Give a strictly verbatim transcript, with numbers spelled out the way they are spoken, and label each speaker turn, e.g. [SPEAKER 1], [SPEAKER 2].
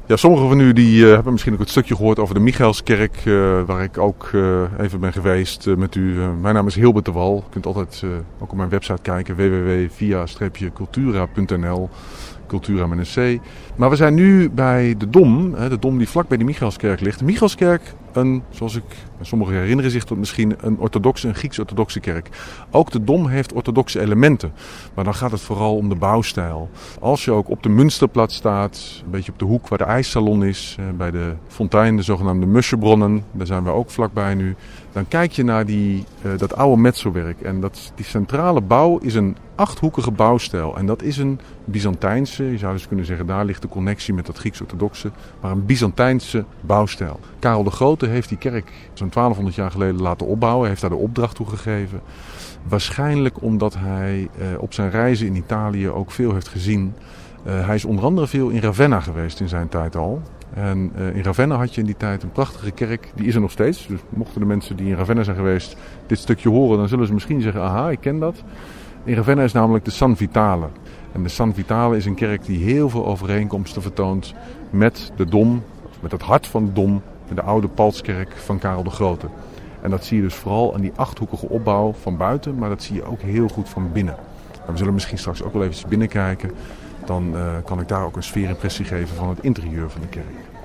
[SPEAKER 1] Ja, sommigen van u die, uh, hebben misschien ook het stukje gehoord over de Michaelskerk, uh, waar ik ook uh, even ben geweest uh, met u. Uh, mijn naam is Hilbert de Wal. U kunt altijd uh, ook op mijn website kijken, w w w punt via cultura punt n l. Cultura met een C. Maar we zijn nu bij de Dom, de Dom die vlak bij de Michaelskerk ligt. De Michaelskerk, een, zoals ik, sommigen herinneren zich tot misschien, een orthodoxe, een Grieks-orthodoxe kerk. Ook de Dom heeft orthodoxe elementen, maar dan gaat het vooral om de bouwstijl. Als je ook op de Münsterplatz staat, een beetje op de hoek waar de ijssalon is, bij de fontein, de zogenaamde Muschebronnen, daar zijn we ook vlakbij nu. Dan kijk je naar die, uh, dat oude metselwerk. En dat, die centrale bouw is een achthoekige bouwstijl. En dat is een Byzantijnse, je zou dus kunnen zeggen, daar ligt de connectie met dat Grieks-orthodoxe, maar een Byzantijnse bouwstijl. Karel de Grote heeft die kerk zo'n twaalfhonderd jaar geleden laten opbouwen, heeft daar de opdracht toe gegeven. Waarschijnlijk omdat hij uh, op zijn reizen in Italië ook veel heeft gezien. Uh, hij is onder andere veel in Ravenna geweest in zijn tijd al. En uh, in Ravenna had je in die tijd een prachtige kerk, die is er nog steeds. Dus mochten de mensen die in Ravenna zijn geweest dit stukje horen, dan zullen ze misschien zeggen, aha, ik ken dat. In Ravenna is namelijk de San Vitale. En de San Vitale is een kerk die heel veel overeenkomsten vertoont met de Dom, met het hart van de Dom, met de oude Palskerk van Karel de Grote. En dat zie je dus vooral aan die achthoekige opbouw van buiten, maar dat zie je ook heel goed van binnen. En we zullen misschien straks ook wel even binnenkijken. Dan uh, kan ik daar ook een sfeerimpressie geven van het interieur van de kerk.